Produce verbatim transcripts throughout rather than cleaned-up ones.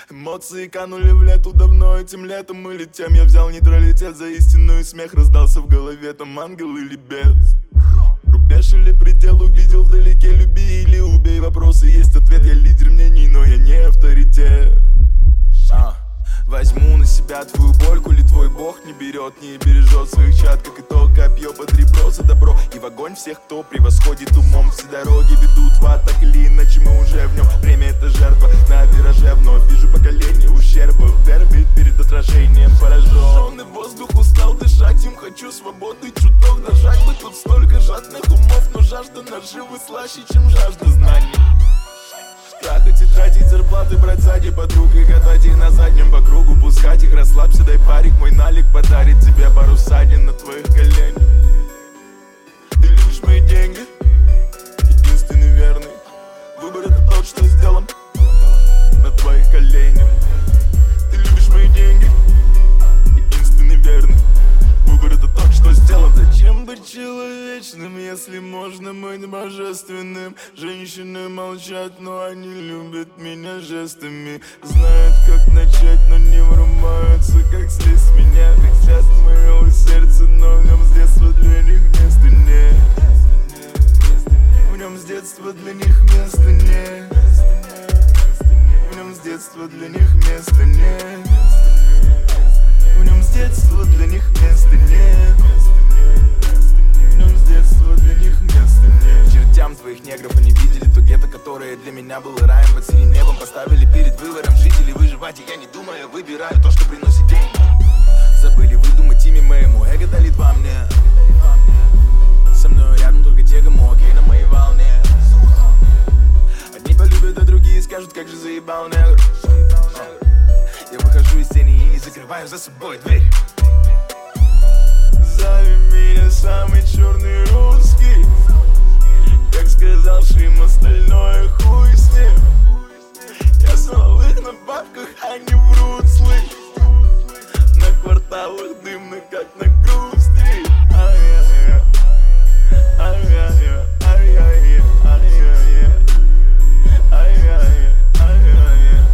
Эмоции канули в лету давно, этим летом мы летим. Я взял нейтралитет за истину, и смех раздался в голове. Там ангел или бес, рубеж или предел, увидел вдалеке. Люби или убей, вопросы есть ответ. Я лидер мнений, но я не авторитет. а. Возьму на себя твою боль, коли твой бог не берет, не бережет своих чад. Как итог, копье под ребро за добро и в огонь всех, кто превосходит умом. Все дороги ведут в ад, так или иначе мы уже в нем. Время это жертва, на вираже вновь вижу поколение ущерба. В дерби перед отражением поражен. Воздух устал дышать, им хочу свободы, чуток нажать бы. Тут столько жадных умов, но жажда наживы слаще, чем жажда знаний. Трахать и тратить зарплаты, брать сзади подруг и катать их на заднем по кругу. Пускать их, расслабься, дай парик, мой налик подарит тебе пару ссадин на твоих коленях. Ты любишь мои деньги, единственный верный выбор это тот, что сделан на твоих коленях. Ты любишь мои деньги, единственный верный выбор это тот, что сделан. Зачем быть человечным, если можно быть божественным? Женщины молчат, но они любят меня жестами. Знают, как начать, но не врубаются, как слезть с меня. Хотят моего сердца, но в нем с детства для них места нет. В нем с детства для них места нет. В нем с детства для них места нет. В нем с детства для них места нет. В нем с детства для них места нет. Чертям твоих негров они видели то гетто, которое для меня было раем. Под синим небом поставили перед выбором жить или выживать, и я не думаю, выбираю то, что приносит деньги. Забыли выдумать имя моему, эго долит во мне. Со мной рядом только те, кому окей на моей волне. Одни полюбят, а другие скажут, как же заебал негр. Я выхожу из тени и не закрываю за собой дверь. Зови меня самый черный русский. Как сказал Шим, остальное хуй с ним. Я снова их на бабках, они врут, слышь. На кварталах дымно, как на грусти. Ай-яй-яй, ай-яй-яй, ай-яй-яй, ай-яй-яй, ай-яй-яй, ай-яй-яй,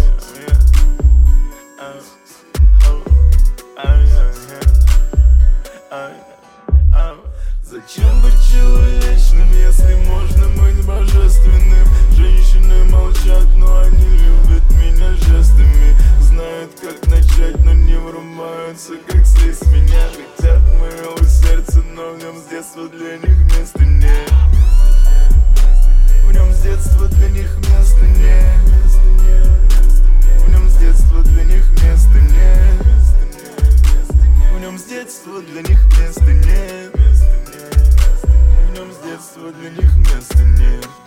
ай-яй-яй. Зачем быть человечным, если можно быть божественным? Женщины молчат, но они любят меня жестами. Знают, как начать, но не врубаются, как слезть с меня. Хотят моего сердца, но в нем с детства для них места нет. В нем с детства для них места нет. В нем с детства для них места нет. В нем с детства для них места нет. В нем с детства для них места нет.